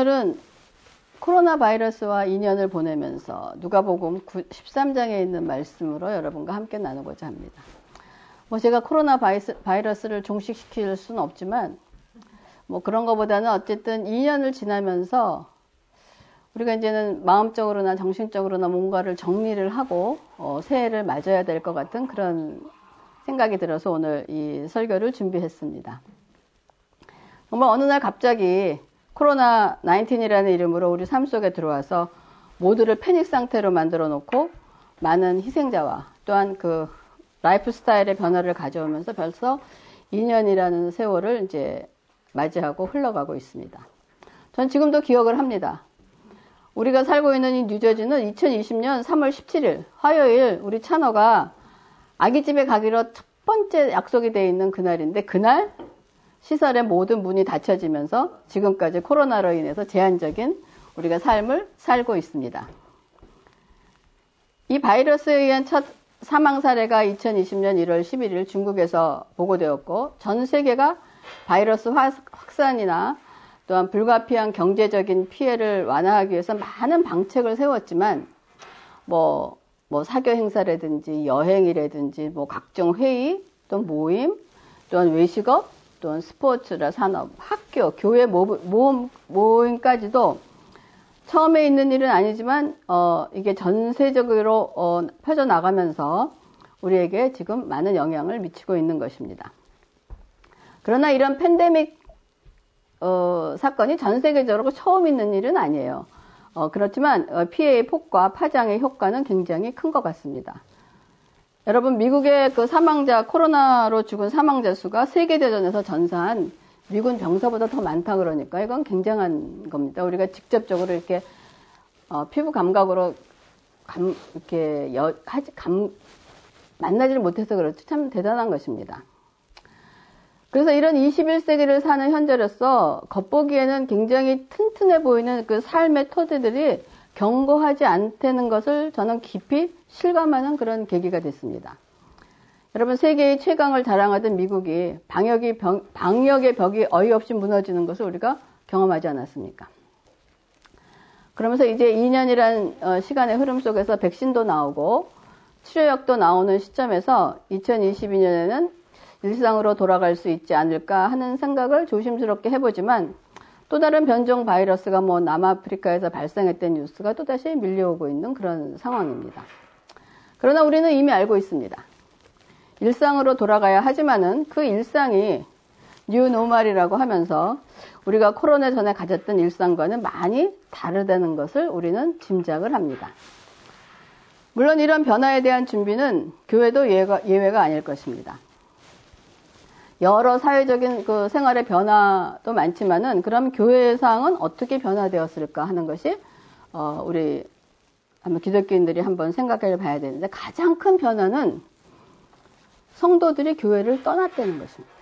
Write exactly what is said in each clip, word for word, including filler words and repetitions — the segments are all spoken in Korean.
오늘은 코로나 바이러스와 인연을 보내면서 누가복음 십삼 장에 있는 말씀으로 여러분과 함께 나누고자 합니다. 뭐 제가 코로나 바이러스를 종식시킬 수는 없지만 뭐 그런 것보다는 어쨌든 이 년을 지나면서 우리가 이제는 마음적으로나 정신적으로나 뭔가를 정리를 하고 어, 새해를 맞아야 될 것 같은 그런 생각이 들어서 오늘 이 설교를 준비했습니다. 정말 어느 날 갑자기 코로나 십구이라는 이름으로 우리 삶 속에 들어와서 모두를 패닉 상태로 만들어 놓고 많은 희생자와 또한 그 라이프 스타일의 변화를 가져오면서 벌써 이 년이라는 세월을 이제 맞이하고 흘러가고 있습니다. 전 지금도 기억을 합니다. 우리가 살고 있는 이 뉴저지는 이천이십 년 삼월 십칠일 화요일 우리 찬호가 아기집에 가기로 첫 번째 약속이 되어 있는 그날인데 그날 시설의 모든 문이 닫혀지면서 지금까지 코로나로 인해서 제한적인 우리가 삶을 살고 있습니다. 이 바이러스에 의한 첫 사망 사례가 이천이십 년 일월 십일일 중국에서 보고되었고 전 세계가 바이러스 확산이나 또한 불가피한 경제적인 피해를 완화하기 위해서 많은 방책을 세웠지만 뭐, 뭐 사교 행사라든지 여행이라든지 뭐 각종 회의 또 모임 또한 외식업 또한 스포츠나 산업, 학교, 교회 모임, 모임까지도 처음에 있는 일은 아니지만 어, 이게 전세적으로 어, 펴져나가면서 우리에게 지금 많은 영향을 미치고 있는 것입니다. 그러나 이런 팬데믹 어, 사건이 전 세계적으로 처음 있는 일은 아니에요. 어, 그렇지만 어, 피해의 폭과 파장의 효과는 굉장히 큰 것 같습니다. 여러분 미국의 그 사망자 코로나로 죽은 사망자 수가 세계대전에서 전사한 미군 병사보다 더 많다 그러니까 이건 굉장한 겁니다. 우리가 직접적으로 이렇게 어, 피부 감각으로 감, 이렇게 여, 하지, 감, 만나지를 못해서 그렇지 참 대단한 것입니다. 그래서 이런 이십일 세기를 사는 현재로서 겉보기에는 굉장히 튼튼해 보이는 그 삶의 토대들이 견고하지 않다는 것을 저는 깊이 실감하는 그런 계기가 됐습니다. 여러분 세계의 최강을 자랑하던 미국이 방역이 병, 방역의 벽이 어이없이 무너지는 것을 우리가 경험하지 않았습니까? 그러면서 이제 이 년이라는 시간의 흐름 속에서 백신도 나오고 치료약도 나오는 시점에서 이천이십이 년에는 일상으로 돌아갈 수 있지 않을까 하는 생각을 조심스럽게 해보지만 또 다른 변종 바이러스가 뭐 남아프리카에서 발생했던 뉴스가 또다시 밀려오고 있는 그런 상황입니다. 그러나 우리는 이미 알고 있습니다. 일상으로 돌아가야 하지만은 그 일상이 뉴노멀이라고 하면서 우리가 코로나 전에 가졌던 일상과는 많이 다르다는 것을 우리는 짐작을 합니다. 물론 이런 변화에 대한 준비는 교회도 예외가, 예외가 아닐 것입니다. 여러 사회적인 그 생활의 변화도 많지만은 그럼 교회의 상황은 어떻게 변화되었을까 하는 것이 어 우리 한번 기독교인들이 한번 생각해 봐야 되는데 가장 큰 변화는 성도들이 교회를 떠났다는 것입니다.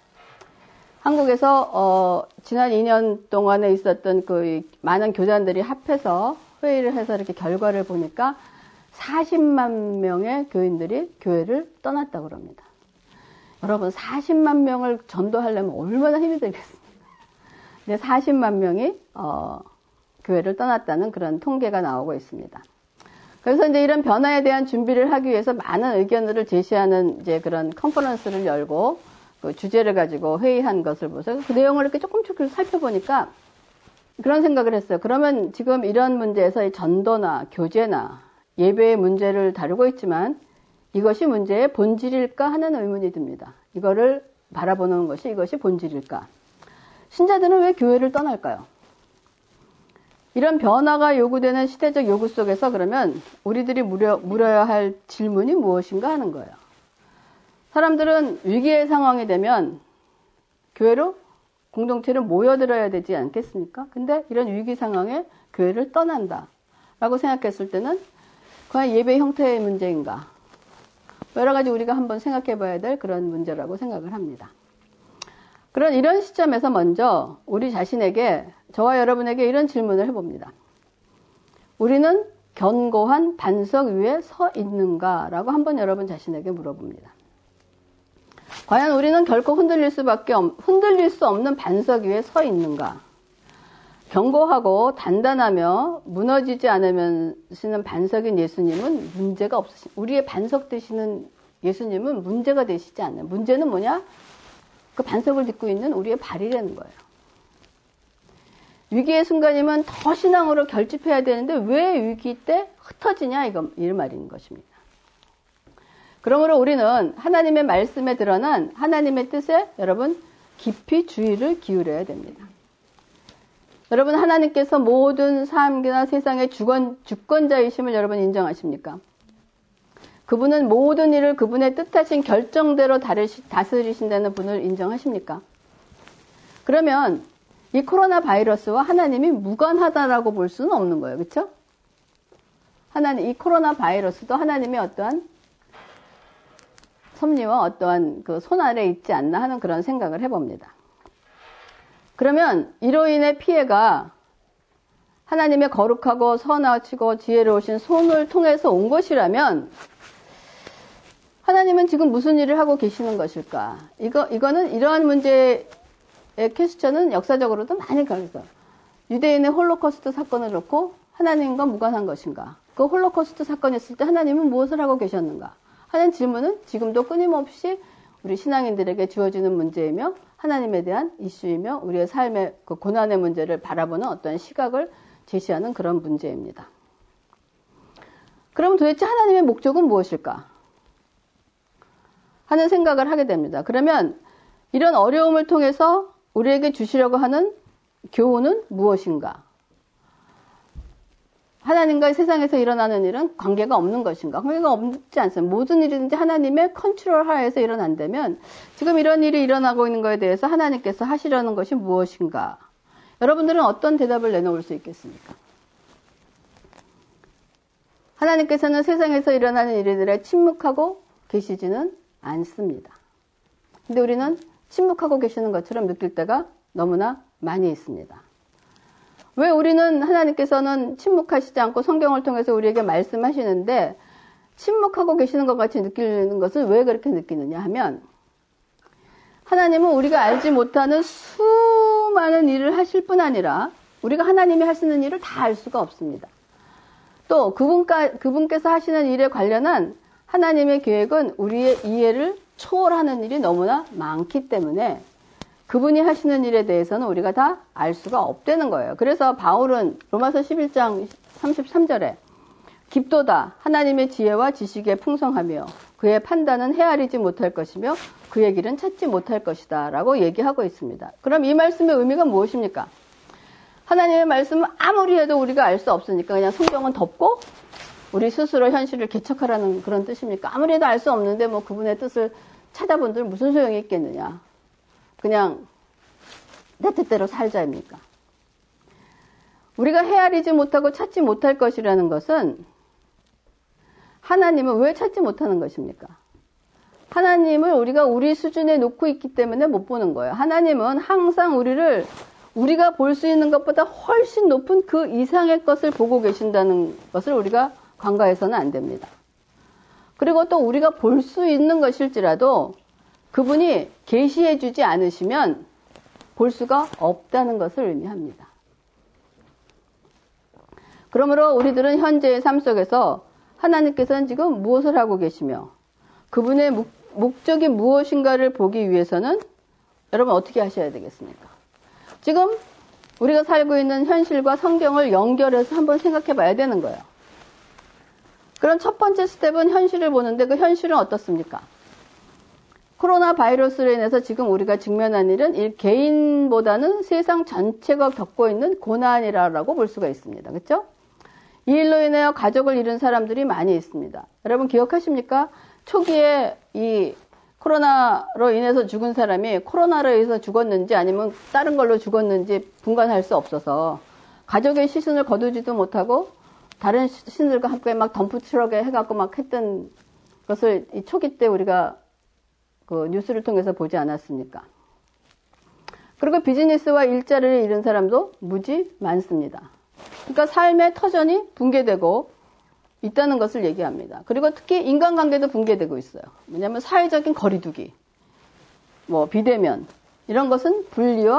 한국에서 어 지난 이 년 동안에 있었던 그 많은 교단들이 합해서 회의를 해서 이렇게 결과를 보니까 사십만 명의 교인들이 교회를 떠났다고 합니다. 여러분 사십만 명을 전도하려면 얼마나 힘이 들겠습니까? 근데 사십만 명이 어, 교회를 떠났다는 그런 통계가 나오고 있습니다. 그래서 이제 이런 변화에 대한 준비를 하기 위해서 많은 의견들을 제시하는 이제 그런 컨퍼런스를 열고 그 주제를 가지고 회의한 것을 보세요. 그 내용을 이렇게 조금 조금 살펴보니까 그런 생각을 했어요. 그러면 지금 이런 문제에서 전도나 교제나 예배의 문제를 다루고 있지만 이것이 문제의 본질일까 하는 의문이 듭니다. 이거를 바라보는 것이 이것이 본질일까? 신자들은 왜 교회를 떠날까요? 이런 변화가 요구되는 시대적 요구 속에서 그러면 우리들이 물어, 물어야 할 질문이 무엇인가 하는 거예요. 사람들은 위기의 상황이 되면 교회로 공동체를 모여들어야 되지 않겠습니까? 근데 이런 위기 상황에 교회를 떠난다 라고 생각했을 때는 과연 예배 형태의 문제인가? 여러 가지 우리가 한번 생각해 봐야 될 그런 문제라고 생각을 합니다. 그런 이런 시점에서 먼저 우리 자신에게, 저와 여러분에게 이런 질문을 해봅니다. 우리는 견고한 반석 위에 서 있는가라고 한번 여러분 자신에게 물어봅니다. 과연 우리는 결코 흔들릴 수밖에 없, 흔들릴 수 없는 반석 위에 서 있는가? 견고하고 단단하며 무너지지 않으시는 반석인 예수님은 문제가 없으신, 우리의 반석 되시는 예수님은 문제가 되시지 않아요. 문제는 뭐냐? 그 반석을 딛고 있는 우리의 발이라는 거예요. 위기의 순간이면 더 신앙으로 결집해야 되는데 왜 위기 때 흩어지냐, 이거, 이 말인 것입니다. 그러므로 우리는 하나님의 말씀에 드러난 하나님의 뜻에 여러분 깊이 주의를 기울여야 됩니다. 여러분, 하나님께서 모든 삶이나 세상의 주권, 주권자이심을 여러분 인정하십니까? 그분은 모든 일을 그분의 뜻하신 결정대로 다스리신다는 분을 인정하십니까? 그러면 이 코로나 바이러스와 하나님이 무관하다라고 볼 수는 없는 거예요. 그렇죠? 하나님, 이 코로나 바이러스도 하나님의 어떠한 섭리와 어떠한 그 손 아래 있지 않나 하는 그런 생각을 해봅니다. 그러면 이로 인해 피해가 하나님의 거룩하고 선하시고 지혜로우신 손을 통해서 온 것이라면 하나님은 지금 무슨 일을 하고 계시는 것일까? 이거, 이거는 이러한 문제의 퀘스천은 역사적으로도 많이 가면서 유대인의 홀로코스트 사건을 놓고 하나님과 무관한 것인가? 그 홀로코스트 사건이 있을 때 하나님은 무엇을 하고 계셨는가? 하는 질문은 지금도 끊임없이 우리 신앙인들에게 주어지는 문제이며 하나님에 대한 이슈이며 우리의 삶의 그 고난의 문제를 바라보는 어떤 시각을 제시하는 그런 문제입니다. 그럼 도대체 하나님의 목적은 무엇일까? 하는 생각을 하게 됩니다. 그러면 이런 어려움을 통해서 우리에게 주시려고 하는 교훈은 무엇인가? 하나님과 세상에서 일어나는 일은 관계가 없는 것인가? 관계가 없지 않습니다. 모든 일이든지 하나님의 컨트롤 하에서 일어난다면 지금 이런 일이 일어나고 있는 것에 대해서 하나님께서 하시려는 것이 무엇인가? 여러분들은 어떤 대답을 내놓을 수 있겠습니까? 하나님께서는 세상에서 일어나는 일들에 침묵하고 계시지는 않습니다. 근데 우리는 침묵하고 계시는 것처럼 느낄 때가 너무나 많이 있습니다. 왜 우리는 하나님께서는 침묵하시지 않고 성경을 통해서 우리에게 말씀하시는데 침묵하고 계시는 것 같이 느끼는 것을 왜 그렇게 느끼느냐 하면 하나님은 우리가 알지 못하는 수많은 일을 하실 뿐 아니라 우리가 하나님이 하시는 일을 다 알 수가 없습니다. 또 그분까, 그분께서 하시는 일에 관련한 하나님의 계획은 우리의 이해를 초월하는 일이 너무나 많기 때문에 그분이 하시는 일에 대해서는 우리가 다 알 수가 없다는 거예요. 그래서 바울은 로마서 십일 장 삼십삼 절에 깊도다 하나님의 지혜와 지식에 풍성하며 그의 판단은 헤아리지 못할 것이며 그의 길은 찾지 못할 것이다 라고 얘기하고 있습니다. 그럼 이 말씀의 의미가 무엇입니까? 하나님의 말씀은 아무리 해도 우리가 알 수 없으니까 그냥 성경은 덮고 우리 스스로 현실을 개척하라는 그런 뜻입니까? 아무리 해도 알 수 없는데 뭐 그분의 뜻을 찾아본들 무슨 소용이 있겠느냐. 그냥 내 뜻대로 살자입니까? 우리가 헤아리지 못하고 찾지 못할 것이라는 것은 하나님은 왜 찾지 못하는 것입니까? 하나님을 우리가 우리 수준에 놓고 있기 때문에 못 보는 거예요. 하나님은 항상 우리를 우리가 볼 수 있는 것보다 훨씬 높은 그 이상의 것을 보고 계신다는 것을 우리가 간과해서는 안 됩니다. 그리고 또 우리가 볼 수 있는 것일지라도 그분이 계시해 주지 않으시면 볼 수가 없다는 것을 의미합니다. 그러므로 우리들은 현재의 삶 속에서 하나님께서는 지금 무엇을 하고 계시며 그분의 목, 목적이 무엇인가를 보기 위해서는 여러분 어떻게 하셔야 되겠습니까? 지금 우리가 살고 있는 현실과 성경을 연결해서 한번 생각해 봐야 되는 거예요. 그럼 첫 번째 스텝은 현실을 보는데 그 현실은 어떻습니까? 코로나 바이러스로 인해서 지금 우리가 직면한 일은 일 개인보다는 세상 전체가 겪고 있는 고난이라고 볼 수가 있습니다. 그렇죠? 이 일로 인하여 가족을 잃은 사람들이 많이 있습니다. 여러분 기억하십니까? 초기에 이 코로나로 인해서 죽은 사람이 코로나로 인해서 죽었는지 아니면 다른 걸로 죽었는지 분간할 수 없어서 가족의 시선을 거두지도 못하고 다른 신들과 함께 막 덤프트럭에 해갖고 막 했던 것을 이 초기 때 우리가 그 뉴스를 통해서 보지 않았습니까? 그리고 비즈니스와 일자리를 잃은 사람도 무지 많습니다. 그러니까 삶의 터전이 붕괴되고 있다는 것을 얘기합니다. 그리고 특히 인간관계도 붕괴되고 있어요. 왜냐하면 사회적인 거리두기, 뭐 비대면 이런 것은 분리와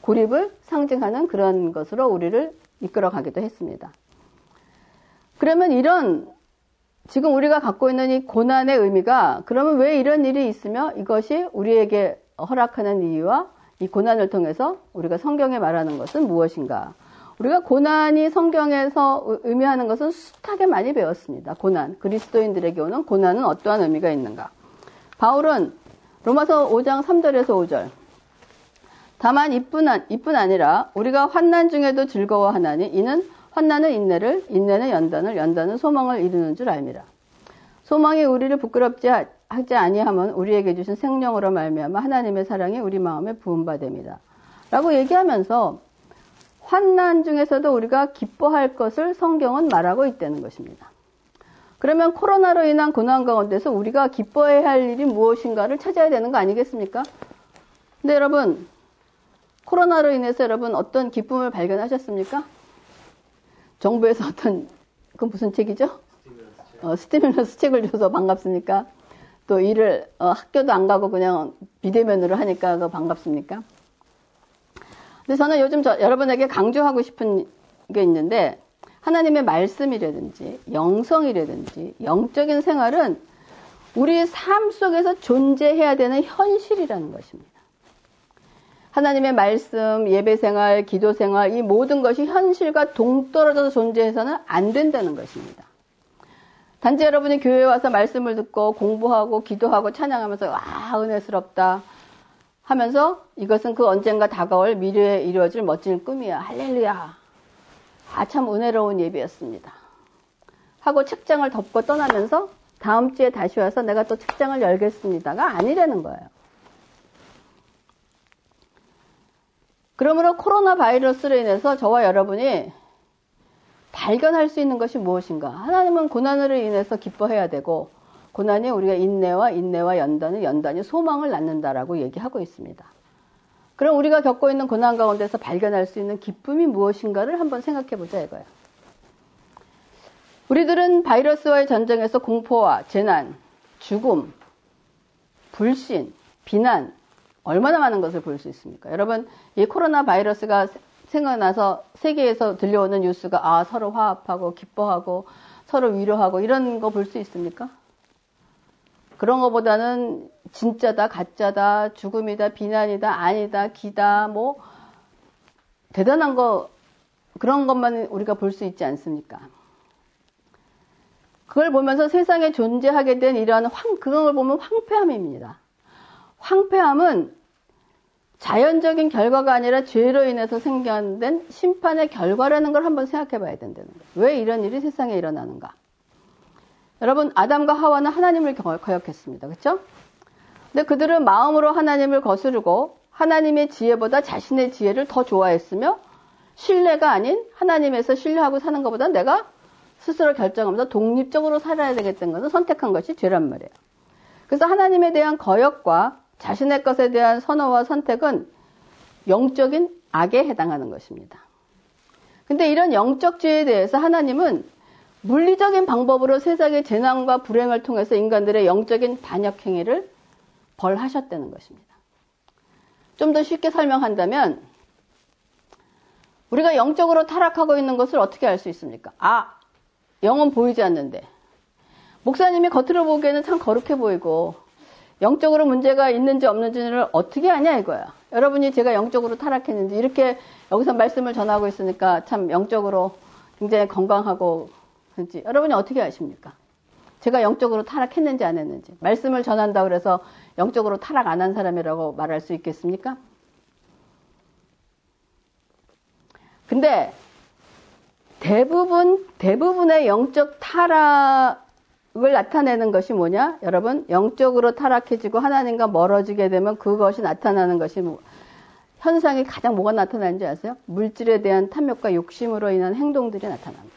고립을 상징하는 그런 것으로 우리를 이끌어가기도 했습니다. 그러면 이런 지금 우리가 갖고 있는 이 고난의 의미가 그러면 왜 이런 일이 있으며 이것이 우리에게 허락하는 이유와 이 고난을 통해서 우리가 성경에 말하는 것은 무엇인가? 우리가 고난이 성경에서 의미하는 것은 숱하게 많이 배웠습니다. 고난, 그리스도인들에게 오는 고난은 어떠한 의미가 있는가? 바울은 로마서 오 장 삼 절에서 오 절 다만 이뿐, 이뿐 아니라 우리가 환난 중에도 즐거워하나니 이는 환난은 인내를, 인내는 연단을, 연단은 소망을 이루는 줄 알미라. 소망이 우리를 부끄럽지 하지 아니함은 우리에게 주신 생명으로 말미암아 하나님의 사랑이 우리 마음에 부음받음이다. 라고 얘기하면서 환난 중에서도 우리가 기뻐할 것을 성경은 말하고 있다는 것입니다. 그러면 코로나로 인한 고난 가운데서 우리가 기뻐해야 할 일이 무엇인가를 찾아야 되는 거 아니겠습니까? 근데 여러분, 코로나로 인해서 여러분 어떤 기쁨을 발견하셨습니까? 정부에서 어떤, 그건 무슨 책이죠? 어, 스티뮬러스 책을 줘서 반갑습니까? 또 일을, 어, 학교도 안 가고 그냥 비대면으로 하니까 그 반갑습니까? 근데 저는 요즘 저, 여러분에게 강조하고 싶은 게 있는데, 하나님의 말씀이라든지, 영성이라든지, 영적인 생활은 우리 삶 속에서 존재해야 되는 현실이라는 것입니다. 하나님의 말씀, 예배 생활, 기도 생활, 이 모든 것이 현실과 동떨어져서 존재해서는 안 된다는 것입니다. 단지 여러분이 교회에 와서 말씀을 듣고 공부하고 기도하고 찬양하면서 와, 은혜스럽다 하면서 이것은 그 언젠가 다가올 미래에 이루어질 멋진 꿈이야. 할렐루야. 아, 참 은혜로운 예배였습니다. 하고 책장을 덮고 떠나면서 다음 주에 다시 와서 내가 또 책장을 열겠습니다가 아니라는 거예요. 그러므로 코로나 바이러스로 인해서 저와 여러분이 발견할 수 있는 것이 무엇인가? 하나님은 고난으로 인해서 기뻐해야 되고 고난이 우리가 인내와 인내와 연단은 연단이 소망을 낳는다라고 얘기하고 있습니다. 그럼 우리가 겪고 있는 고난 가운데서 발견할 수 있는 기쁨이 무엇인가를 한번 생각해 보자 이거예요. 우리들은 바이러스와의 전쟁에서 공포와 재난, 죽음, 불신, 비난 얼마나 많은 것을 볼 수 있습니까? 여러분, 이 코로나 바이러스가 생각나서 세계에서 들려오는 뉴스가 아 서로 화합하고 기뻐하고 서로 위로하고 이런 거 볼 수 있습니까? 그런 것보다는 진짜다, 가짜다, 죽음이다, 비난이다, 아니다, 기다, 뭐 대단한 거 그런 것만 우리가 볼 수 있지 않습니까? 그걸 보면서 세상에 존재하게 된 이러한 황, 그걸 보면 황폐함입니다. 황폐함은 자연적인 결과가 아니라 죄로 인해서 생겨난 심판의 결과라는 걸 한번 생각해 봐야 된다는 거예요. 왜 이런 일이 세상에 일어나는가? 여러분, 아담과 하와는 하나님을 거역했습니다. 그렇죠? 근데 그들은 마음으로 하나님을 거스르고 하나님의 지혜보다 자신의 지혜를 더 좋아했으며 신뢰가 아닌 하나님에서 신뢰하고 사는 것보다 내가 스스로 결정하면서 독립적으로 살아야 되겠다는 것을 선택한 것이 죄란 말이에요. 그래서 하나님에 대한 거역과 자신의 것에 대한 선호와 선택은 영적인 악에 해당하는 것입니다. 근데 이런 영적 죄에 대해서 하나님은 물리적인 방법으로 세상의 재난과 불행을 통해서 인간들의 영적인 반역 행위를 벌하셨다는 것입니다. 좀 더 쉽게 설명한다면 우리가 영적으로 타락하고 있는 것을 어떻게 알 수 있습니까? 아, 영은 보이지 않는데 목사님이 겉으로 보기에는 참 거룩해 보이고 영적으로 문제가 있는지 없는지를 어떻게 아냐 이거야. 여러분이 제가 영적으로 타락했는지 이렇게 여기서 말씀을 전하고 있으니까 참 영적으로 굉장히 건강하고 그런지 여러분이 어떻게 아십니까? 제가 영적으로 타락했는지 안 했는지. 말씀을 전한다고 해서 영적으로 타락 안 한 사람이라고 말할 수 있겠습니까? 근데 대부분 대부분의 영적 타락 을 나타내는 것이 뭐냐? 여러분, 영적으로 타락해지고 하나님과 멀어지게 되면 그것이 나타나는 것이 뭐, 현상이 가장 뭐가 나타나는지 아세요? 물질에 대한 탐욕과 욕심으로 인한 행동들이 나타납니다.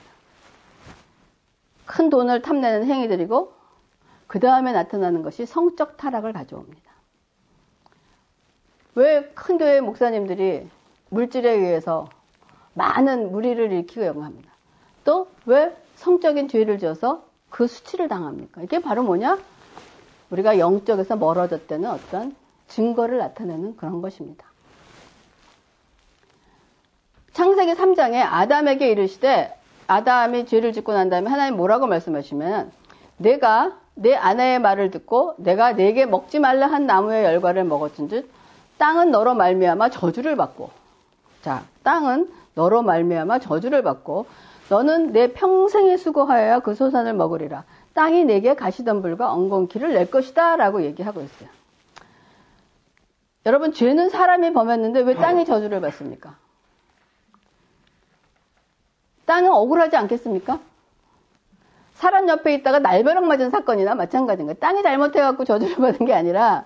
큰 돈을 탐내는 행위들이고 그 다음에 나타나는 것이 성적 타락을 가져옵니다. 왜 큰 교회 목사님들이 물질에 의해서 많은 무리를 일으키고 영합니다. 또 왜 성적인 죄를 지어서 그 수치를 당합니까? 이게 바로 뭐냐? 우리가 영적에서 멀어졌다는 어떤 증거를 나타내는 그런 것입니다. 창세기 삼 장에 아담에게 이르시되, 아담이 죄를 짓고 난 다음에 하나님 뭐라고 말씀하시면, 내가 내 아내의 말을 듣고 내가 내게 먹지 말라 한 나무의 열과를 먹었은즉 땅은 너로 말미암아 저주를 받고, 자, 땅은 너로 말미암아 저주를 받고 너는 내 평생에 수고하여야 그 소산을 먹으리라. 땅이 내게 가시덤불과 엉겅퀴를 낼 것이다 라고 얘기하고 있어요. 여러분, 죄는 사람이 범했는데 왜 땅이 저주를 받습니까? 땅은 억울하지 않겠습니까? 사람 옆에 있다가 날벼락 맞은 사건이나 마찬가지인 거예요. 땅이 잘못해갖고 저주를 받은 게 아니라,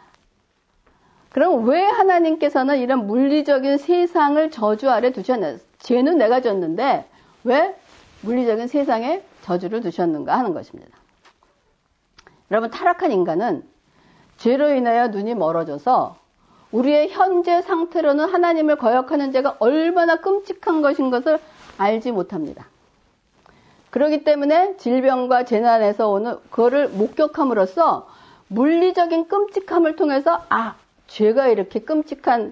그럼 왜 하나님께서는 이런 물리적인 세상을 저주 아래 두셨냐? 죄는 내가 졌는데 왜 물리적인 세상에 저주를 두셨는가 하는 것입니다. 여러분, 타락한 인간은 죄로 인하여 눈이 멀어져서 우리의 현재 상태로는 하나님을 거역하는 죄가 얼마나 끔찍한 것인 것을 알지 못합니다. 그렇기 때문에 질병과 재난에서 오는 그거를 목격함으로써 물리적인 끔찍함을 통해서 아, 죄가 이렇게 끔찍함을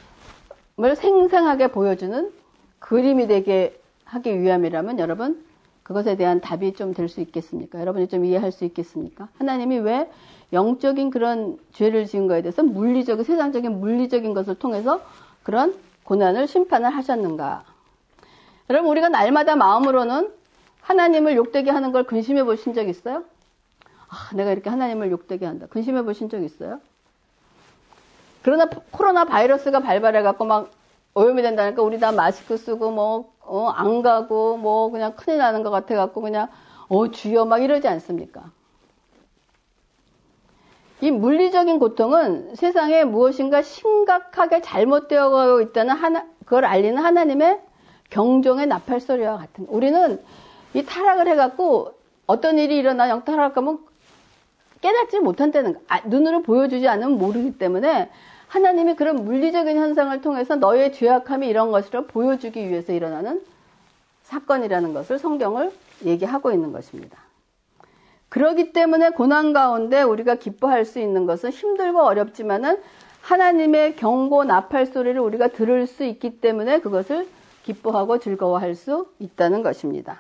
생생하게 보여주는 그림이 되게 하기 위함이라면 여러분, 그것에 대한 답이 좀 될 수 있겠습니까? 여러분이 좀 이해할 수 있겠습니까? 하나님이 왜 영적인 그런 죄를 지은 거에 대해서 물리적인, 세상적인 물리적인 것을 통해서 그런 고난을 심판을 하셨는가? 여러분, 우리가 날마다 마음으로는 하나님을 욕되게 하는 걸 근심해 보신 적 있어요? 아, 내가 이렇게 하나님을 욕되게 한다. 근심해 보신 적 있어요? 그러나 코로나 바이러스가 발발해갖고 막 오염이 된다니까 우리 다 마스크 쓰고 뭐, 어, 안 가고 뭐 그냥 큰일 나는 것 같아갖고 그냥, 어, 주여 막 이러지 않습니까? 이 물리적인 고통은 세상에 무엇인가 심각하게 잘못되어 있다는 하나, 그걸 알리는 하나님의 경종의 나팔소리와 같은, 우리는 이 타락을 해갖고 어떤 일이 일어나 영 타락하면 깨닫지 못한다는 거. 아, 눈으로 보여주지 않으면 모르기 때문에 하나님이 그런 물리적인 현상을 통해서 너의 죄악함이 이런 것으로 보여주기 위해서 일어나는 사건이라는 것을 성경을 얘기하고 있는 것입니다. 그렇기 때문에 고난 가운데 우리가 기뻐할 수 있는 것은 힘들고 어렵지만은 하나님의 경고 나팔 소리를 우리가 들을 수 있기 때문에 그것을 기뻐하고 즐거워할 수 있다는 것입니다.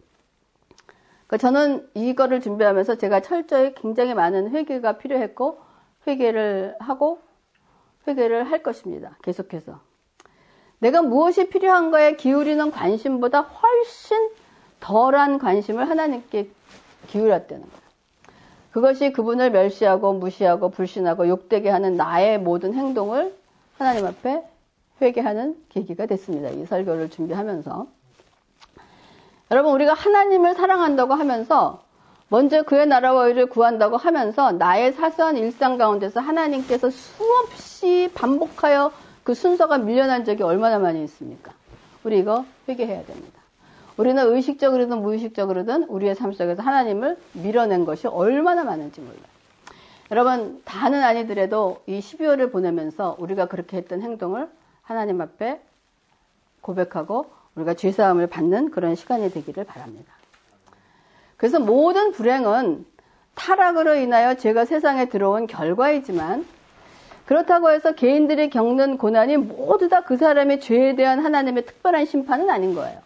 저는 이거를 준비하면서 제가 철저히 굉장히 많은 회개가 필요했고 회개를 하고 회개를 할 것입니다. 계속해서. 내가 무엇이 필요한가에 기울이는 관심보다 훨씬 덜한 관심을 하나님께 기울였다는 거예요. 그것이 그분을 멸시하고 무시하고 불신하고 욕되게 하는 나의 모든 행동을 하나님 앞에 회개하는 계기가 됐습니다. 이 설교를 준비하면서. 여러분, 우리가 하나님을 사랑한다고 하면서 먼저 그의 나라와 의를 구한다고 하면서 나의 사소한 일상 가운데서 하나님께서 수없이 반복하여 그 순서가 밀려난 적이 얼마나 많이 있습니까? 우리 이거 회개해야 됩니다. 우리는 의식적으로든 무의식적으로든 우리의 삶 속에서 하나님을 밀어낸 것이 얼마나 많은지 몰라요. 여러분, 다는 아니더라도 이 십이월을 보내면서 우리가 그렇게 했던 행동을 하나님 앞에 고백하고 우리가 죄사함을 받는 그런 시간이 되기를 바랍니다. 그래서 모든 불행은 타락으로 인하여 죄가 세상에 들어온 결과이지만 그렇다고 해서 개인들이 겪는 고난이 모두 다 그 사람의 죄에 대한 하나님의 특별한 심판은 아닌 거예요.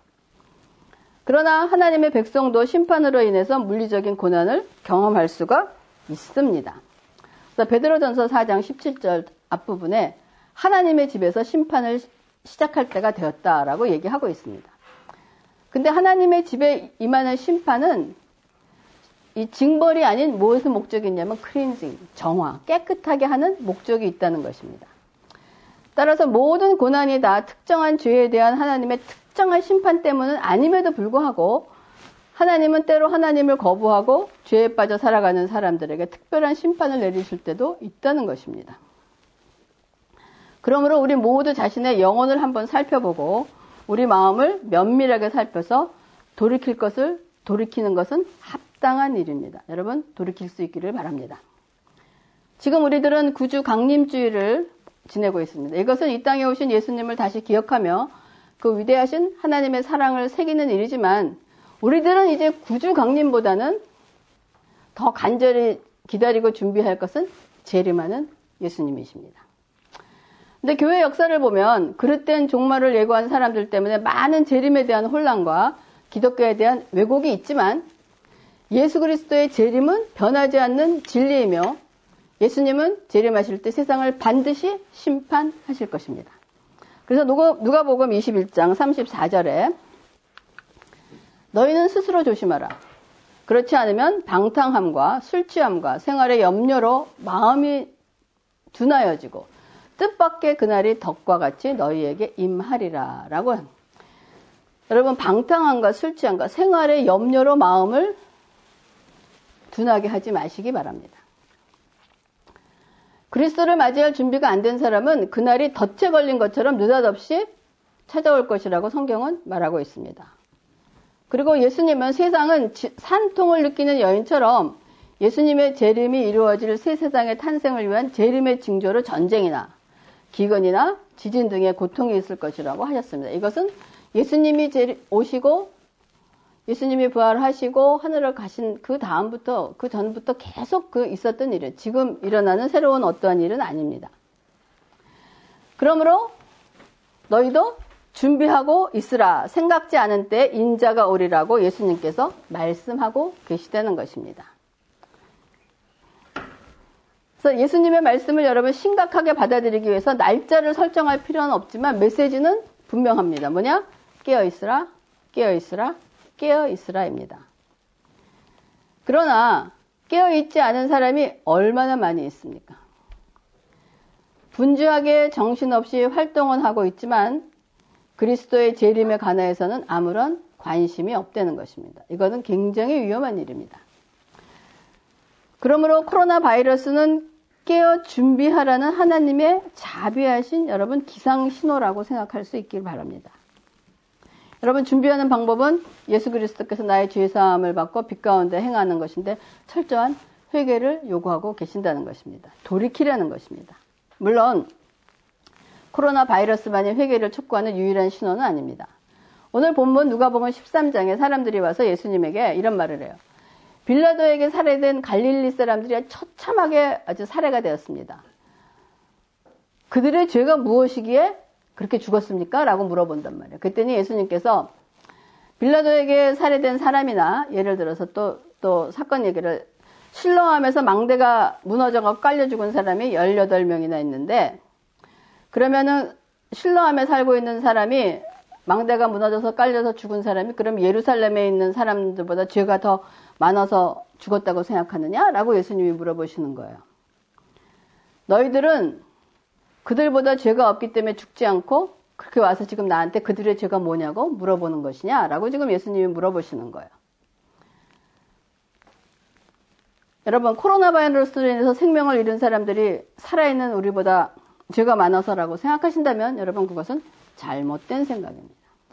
그러나 하나님의 백성도 심판으로 인해서 물리적인 고난을 경험할 수가 있습니다. 그래서 베드로전서 사 장 십칠 절 앞부분에 하나님의 집에서 심판을 시작할 때가 되었다라고 얘기하고 있습니다. 근데 하나님의 집에 임하는 심판은 이 징벌이 아닌 무엇의 목적이 있냐면 클린징, 정화, 깨끗하게 하는 목적이 있다는 것입니다. 따라서 모든 고난이 다 특정한 죄에 대한 하나님의 특정한 심판 때문은 아님에도 불구하고 하나님은 때로 하나님을 거부하고 죄에 빠져 살아가는 사람들에게 특별한 심판을 내리실 때도 있다는 것입니다. 그러므로 우리 모두 자신의 영혼을 한번 살펴보고 우리 마음을 면밀하게 살펴서 돌이킬 것을 돌이키는 것은 합당한 일입니다. 여러분, 돌이킬 수 있기를 바랍니다. 지금 우리들은 구주 강림주의를 지내고 있습니다. 이것은 이 땅에 오신 예수님을 다시 기억하며 그 위대하신 하나님의 사랑을 새기는 일이지만 우리들은 이제 구주 강림보다는 더 간절히 기다리고 준비할 것은 재림하는 예수님이십니다. 근데 교회 역사를 보면 그릇된 종말을 예고한 사람들 때문에 많은 재림에 대한 혼란과 기독교에 대한 왜곡이 있지만 예수 그리스도의 재림은 변하지 않는 진리이며 예수님은 재림하실 때 세상을 반드시 심판하실 것입니다. 그래서 누가복음 이십일 장 삼십사 절에 너희는 스스로 조심하라. 그렇지 않으면 방탕함과 술취함과 생활의 염려로 마음이 둔하여지고 뜻밖의 그날이 덕과 같이 너희에게 임하리라 라고 합니다. 여러분, 방탕함과 술취함과 생활의 염려로 마음을 둔하게 하지 마시기 바랍니다. 그리스도를 맞이할 준비가 안 된 사람은 그날이 덫에 걸린 것처럼 느닷없이 찾아올 것이라고 성경은 말하고 있습니다. 그리고 예수님은 세상은 산통을 느끼는 여인처럼 예수님의 재림이 이루어질 새 세상의 탄생을 위한 재림의 징조로 전쟁이나 기근이나 지진 등의 고통이 있을 것이라고 하셨습니다. 이것은 예수님이 오시고 예수님이 부활하시고 하늘을 가신 그 다음부터, 그 전부터 계속 그 있었던 일이에요. 지금 일어나는 새로운 어떠한 일은 아닙니다. 그러므로 너희도 준비하고 있으라. 생각지 않은 때 인자가 오리라고 예수님께서 말씀하고 계시다는 것입니다. 그래서 예수님의 말씀을 여러분 심각하게 받아들이기 위해서 날짜를 설정할 필요는 없지만 메시지는 분명합니다. 뭐냐? 깨어있으라, 깨어있으라, 깨어있으라입니다. 그러나 깨어있지 않은 사람이 얼마나 많이 있습니까? 분주하게 정신없이 활동은 하고 있지만 그리스도의 재림에 관해서는 아무런 관심이 없다는 것입니다. 이것은 굉장히 위험한 일입니다. 그러므로 코로나 바이러스는 깨어 준비하라는 하나님의 자비하신 여러분 기상신호라고 생각할 수 있길 바랍니다. 여러분, 준비하는 방법은 예수 그리스도께서 나의 죄사함을 받고 빛 가운데 행하는 것인데 철저한 회개를 요구하고 계신다는 것입니다. 돌이키라는 것입니다. 물론 코로나 바이러스만이 회개를 촉구하는 유일한 신호는 아닙니다. 오늘 본문 누가복음 십삼 장에 사람들이 와서 예수님에게 이런 말을 해요. 빌라도에게 살해된 갈릴리 사람들이 처참하게 아주 살해가 되었습니다. 그들의 죄가 무엇이기에 그렇게 죽었습니까? 라고 물어본단 말이에요. 그랬더니 예수님께서 빌라도에게 살해된 사람이나 예를 들어서 또, 또 사건 얘기를 실로암에서 망대가 무너져서 깔려 죽은 사람이 열여덟 명이나 있는데 그러면은 실로암에 살고 있는 사람이 망대가 무너져서 깔려서 죽은 사람이 그럼 예루살렘에 있는 사람들보다 죄가 더 많아서 죽었다고 생각하느냐? 라고 예수님이 물어보시는 거예요. 너희들은 그들보다 죄가 없기 때문에 죽지 않고 그렇게 와서 지금 나한테 그들의 죄가 뭐냐고 물어보는 것이냐? 라고 지금 예수님이 물어보시는 거예요. 여러분, 코로나 바이러스로 인해서 생명을 잃은 사람들이 살아있는 우리보다 죄가 많아서라고 생각하신다면 여러분 그것은 잘못된 생각입니다.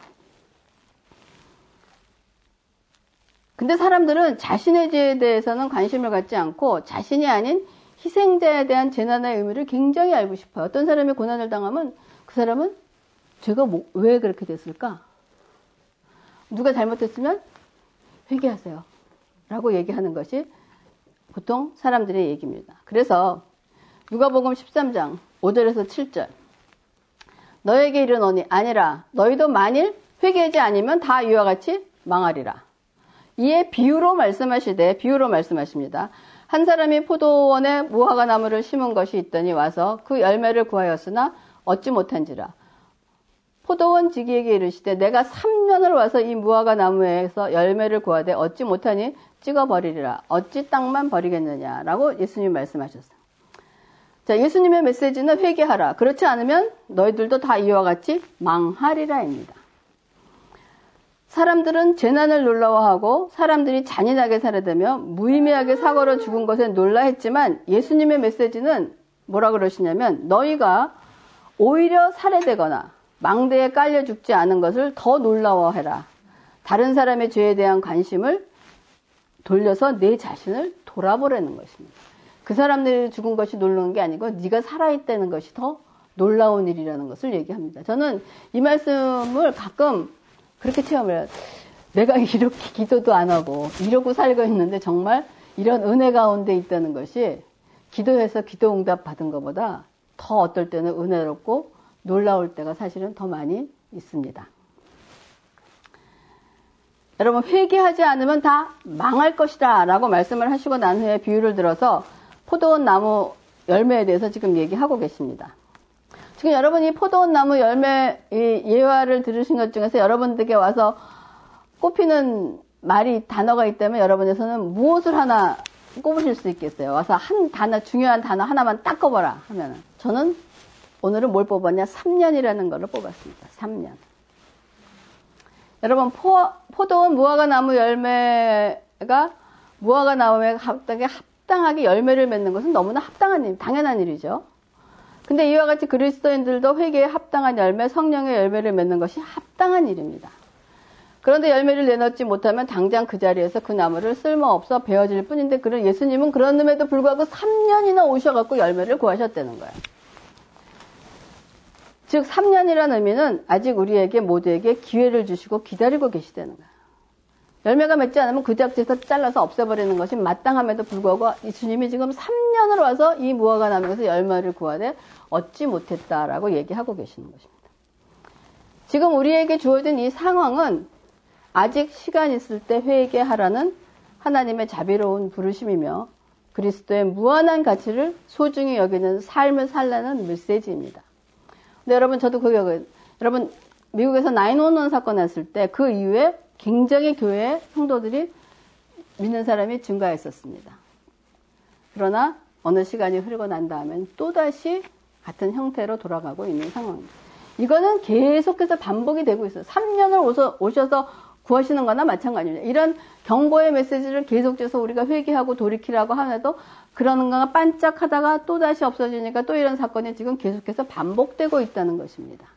근데 사람들은 자신의 죄에 대해서는 관심을 갖지 않고 자신이 아닌 희생자에 대한 재난의 의미를 굉장히 알고 싶어요. 어떤 사람이 고난을 당하면 그 사람은 죄가 뭐, 왜 그렇게 됐을까? 누가 잘못했으면 회개하세요. 라고 얘기하는 것이 보통 사람들의 얘기입니다. 그래서 누가복음 십삼 장 오 절에서 칠 절 너에게 이르노니 아니라 너희도 만일 회개하지 아니면 다 이와 같이 망하리라. 이에 비유로 말씀하시되 비유로 말씀하십니다. 한 사람이 포도원에 무화과 나무를 심은 것이 있더니 와서 그 열매를 구하였으나 얻지 못한지라. 포도원 지기에게 이르시되 내가 삼 년을 와서 이 무화과 나무에서 열매를 구하되 얻지 못하니 찍어버리리라. 어찌 땅만 버리겠느냐라고 예수님이 말씀하셨어요. 자, 예수님의 메시지는 회개하라. 그렇지 않으면 너희들도 다 이와 같이 망하리라입니다. 사람들은 재난을 놀라워하고 사람들이 잔인하게 살해되며 무의미하게 사고로 죽은 것에 놀라했지만 예수님의 메시지는 뭐라 그러시냐면 너희가 오히려 살해되거나 망대에 깔려 죽지 않은 것을 더 놀라워해라. 다른 사람의 죄에 대한 관심을 돌려서 내 자신을 돌아보라는 것입니다. 그 사람들이 죽은 것이 놀라운 게 아니고 네가 살아있다는 것이 더 놀라운 일이라는 것을 얘기합니다. 저는 이 말씀을 가끔 그렇게 체험을 해요. 내가 이렇게 기도도 안 하고 이러고 살고 있는데 정말 이런 은혜 가운데 있다는 것이 기도해서 기도 응답 받은 것보다 더 어떨 때는 은혜롭고 놀라울 때가 사실은 더 많이 있습니다. 여러분, 회개하지 않으면 다 망할 것이다 라고 말씀을 하시고 난 후에 비유를 들어서 포도원 나무 열매에 대해서 지금 얘기하고 계십니다. 지금 여러분이 포도원 나무 열매 예화를 들으신 것 중에서 여러분들께 와서 꼽히는 말이 단어가 있다면 여러분에서는 무엇을 하나 꼽으실 수 있겠어요? 와서 한 단어, 중요한 단어 하나만 딱 꼽아라 하면은. 저는 오늘은 뭘 뽑았냐? 삼 년이라는 걸 뽑았습니다. 삼 년. 여러분, 포, 포도원 무화과 나무 열매가 무화과 나무에 합당하게 열매를 맺는 것은 너무나 합당한 일, 당연한 일이죠. 근데 이와 같이 그리스도인들도 회개에 합당한 열매, 성령의 열매를 맺는 것이 합당한 일입니다. 그런데 열매를 내놓지 못하면 당장 그 자리에서 그 나무를 쓸모없어 베어질 뿐인데, 그런 예수님은 그런음에도 불구하고 삼 년이나 오셔갖고 열매를 구하셨다는 거예요. 즉 삼 년이라는 의미는 아직 우리에게 모두에게 기회를 주시고 기다리고 계시다는 거예요. 열매가 맺지 않으면 그 자체에서 잘라서 없애버리는 것이 마땅함에도 불구하고 예수님이 지금 삼 년을 와서 이 무화과 나무에서 열매를 구하되 얻지 못했다라고 얘기하고 계시는 것입니다. 지금 우리에게 주어진 이 상황은 아직 시간 있을 때 회개하라는 하나님의 자비로운 부르심이며 그리스도의 무한한 가치를 소중히 여기는 삶을 살라는 메시지입니다. 근데 여러분, 저도 그게, 여러분, 미국에서 나인일일 사건 났을 때 그 이후에 굉장히 교회에 성도들이 믿는 사람이 증가했었습니다. 그러나 어느 시간이 흐르고 난 다음엔 또다시 같은 형태로 돌아가고 있는 상황입니다. 이거는 계속해서 반복이 되고 있어요. 삼 년을 오셔, 오셔서 구하시는 거나 마찬가지입니다. 이런 경고의 메시지를 계속해서 우리가 회개하고 돌이키라고 하면도 그러는 거가 반짝하다가 또다시 없어지니까 또 이런 사건이 지금 계속해서 반복되고 있다는 것입니다.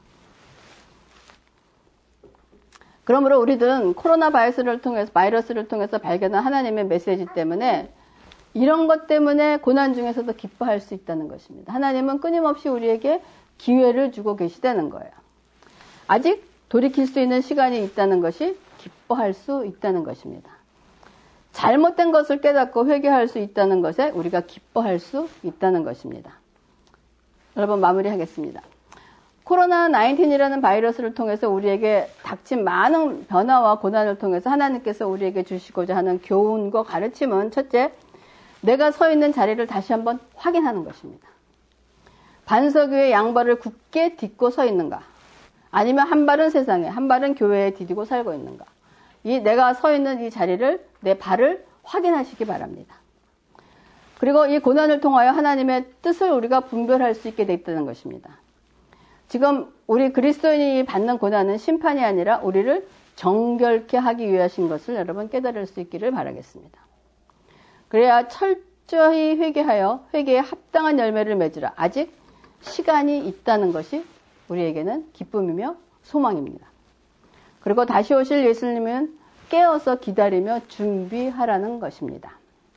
그러므로 우리들은 코로나 바이러스를 통해서, 바이러스를 통해서 발견한 하나님의 메시지 때문에 이런 것 때문에 고난 중에서도 기뻐할 수 있다는 것입니다. 하나님은 끊임없이 우리에게 기회를 주고 계시다는 거예요. 아직 돌이킬 수 있는 시간이 있다는 것이 기뻐할 수 있다는 것입니다. 잘못된 것을 깨닫고 회개할 수 있다는 것에 우리가 기뻐할 수 있다는 것입니다. 여러분, 마무리하겠습니다. 코로나 나인틴이라는 바이러스를 통해서 우리에게 닥친 많은 변화와 고난을 통해서 하나님께서 우리에게 주시고자 하는 교훈과 가르침은 첫째, 내가 서 있는 자리를 다시 한번 확인하는 것입니다. 반석 위에 양발을 굳게 딛고 서 있는가? 아니면 한 발은 세상에, 한 발은 교회에 디디고 살고 있는가? 이 내가 서 있는 이 자리를, 내 발을 확인하시기 바랍니다. 그리고 이 고난을 통하여 하나님의 뜻을 우리가 분별할 수 있게 되었다는 것입니다. 지금 우리 그리스도인이 받는 고난은 심판이 아니라 우리를 정결케 하기 위하신 것을 여러분 깨달을 수 있기를 바라겠습니다. 그래야 철저히 회개하여 회개에 합당한 열매를 맺으라. 아직 시간이 있다는 것이 우리에게는 기쁨이며 소망입니다. 그리고 다시 오실 예수님은 깨어서 기다리며 준비하라는 것입니다.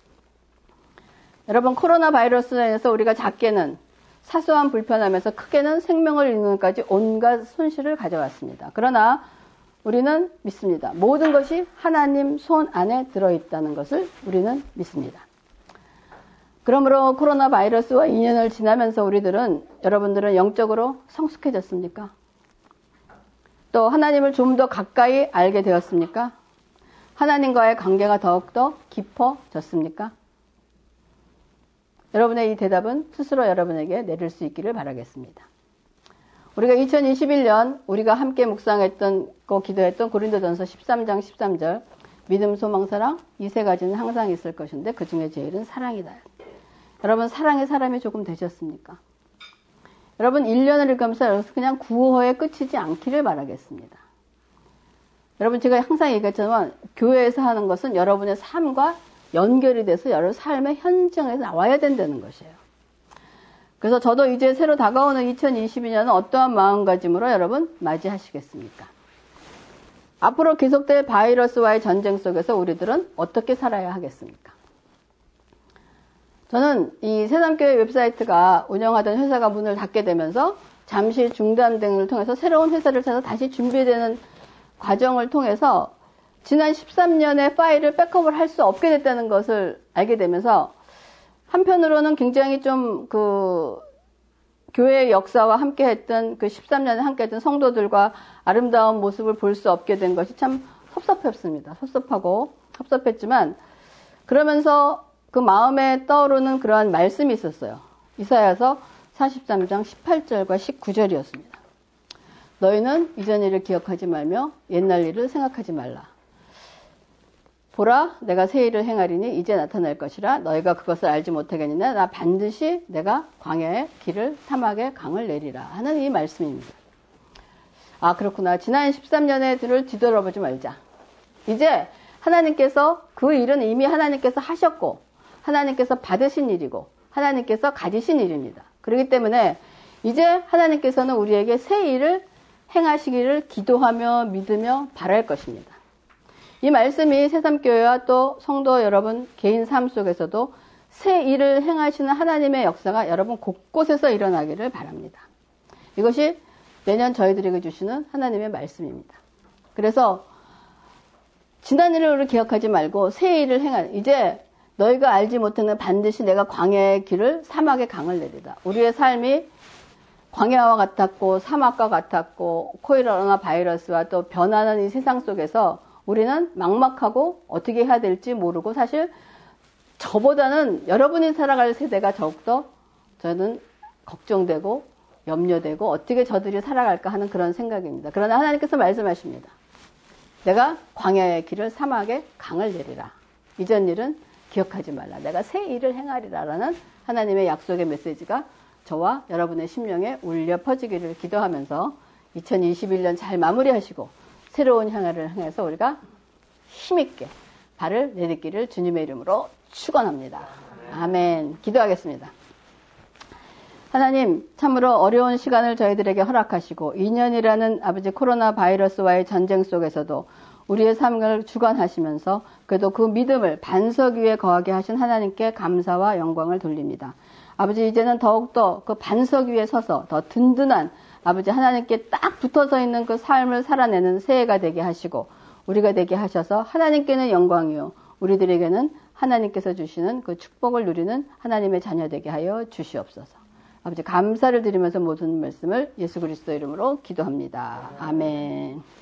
여러분, 코로나 바이러스에서 우리가 작게는 사소한 불편함에서 크게는 생명을 잃는 것까지 온갖 손실을 가져왔습니다. 그러나 우리는 믿습니다. 모든 것이 하나님 손 안에 들어있다는 것을 우리는 믿습니다. 그러므로 코로나 바이러스와 이 년을 지나면서 우리들은, 여러분들은 영적으로 성숙해졌습니까? 또 하나님을 좀 더 가까이 알게 되었습니까? 하나님과의 관계가 더욱더 깊어졌습니까? 여러분의 이 대답은 스스로 여러분에게 내릴 수 있기를 바라겠습니다. 우리가 이천이십일 년 우리가 함께 묵상했던 거 기도했던 고린도전서 십삼 장 십삼 절, 믿음, 소망, 사랑 이 세 가지는 항상 있을 것인데 그 중에 제일은 사랑이다. 여러분, 사랑의 사람이 조금 되셨습니까? 여러분, 일 년을 읽으면서 그냥 구호에 끝이지 않기를 바라겠습니다. 여러분, 제가 항상 얘기했지만 교회에서 하는 것은 여러분의 삶과 연결이 돼서 여러 삶의 현장에서 나와야 된다는 것이에요. 그래서 저도 이제 새로 다가오는 이천이십이 년은 어떠한 마음가짐으로 여러분 맞이하시겠습니까? 앞으로 계속될 바이러스와의 전쟁 속에서 우리들은 어떻게 살아야 하겠습니까? 저는 이 새삼교회 웹사이트가 운영하던 회사가 문을 닫게 되면서 잠시 중단 등을 통해서 새로운 회사를 찾아 다시 준비되는 과정을 통해서 지난 십삼 년의 파일을 백업을 할 수 없게 됐다는 것을 알게 되면서 한편으로는 굉장히 좀 그 교회의 역사와 함께 했던 그 십삼 년에 함께 했던 성도들과 아름다운 모습을 볼 수 없게 된 것이 참 섭섭했습니다. 섭섭하고 섭섭했지만 그러면서 그 마음에 떠오르는 그러한 말씀이 있었어요. 이사야서 사십삼 장 십팔 절과 십구 절이었습니다. 너희는 이전 일을 기억하지 말며 옛날 일을 생각하지 말라. 보라, 내가 새 일을 행하리니 이제 나타날 것이라. 너희가 그것을 알지 못하겠느냐. 나 반드시 내가 광야의 길을 사막의 강을 내리라 하는 이 말씀입니다. 아, 그렇구나. 지난 십삼 년의 들을 뒤돌아보지 말자. 이제 하나님께서 그 일은 이미 하나님께서 하셨고 하나님께서 받으신 일이고 하나님께서 가지신 일입니다. 그렇기 때문에 이제 하나님께서는 우리에게 새 일을 행하시기를 기도하며 믿으며 바랄 것입니다. 이 말씀이 새삼교회와 또 성도 여러분 개인 삶 속에서도 새 일을 행하시는 하나님의 역사가 여러분 곳곳에서 일어나기를 바랍니다. 이것이 내년 저희들에게 주시는 하나님의 말씀입니다. 그래서 지난 일을 우리 기억하지 말고 새 일을 행하는, 이제 너희가 알지 못하는 반드시 내가 광야의 길을 사막의 강을 내리다. 우리의 삶이 광야와 같았고 사막과 같았고 코로나 바이러스와 또 변하는 이 세상 속에서 우리는 막막하고 어떻게 해야 될지 모르고 사실 저보다는 여러분이 살아갈 세대가 더욱더 저는 걱정되고 염려되고 어떻게 저들이 살아갈까 하는 그런 생각입니다. 그러나 하나님께서 말씀하십니다. 내가 광야의 길을 사막의 강을 내리라. 이전 일은 기억하지 말라. 내가 새 일을 행하리라 라는 하나님의 약속의 메시지가 저와 여러분의 심령에 울려 퍼지기를 기도하면서 이천이십일 년 잘 마무리하시고 새로운 향하를 향해서 우리가 힘있게 발을 내딛기를 주님의 이름으로 축원합니다. 아멘. 기도하겠습니다. 하나님, 참으로 어려운 시간을 저희들에게 허락하시고 이 년이라는 아버지 코로나 바이러스와의 전쟁 속에서도 우리의 삶을 주관하시면서 그래도 그 믿음을 반석 위에 거하게 하신 하나님께 감사와 영광을 돌립니다. 아버지, 이제는 더욱더 그 반석 위에 서서 더 든든한 아버지 하나님께 딱 붙어서 있는 그 삶을 살아내는 새해가 되게 하시고 우리가 되게 하셔서 하나님께는 영광이요 우리들에게는 하나님께서 주시는 그 축복을 누리는 하나님의 자녀 되게 하여 주시옵소서. 아버지 감사를 드리면서 모든 말씀을 예수 그리스도 이름으로 기도합니다. 아멘.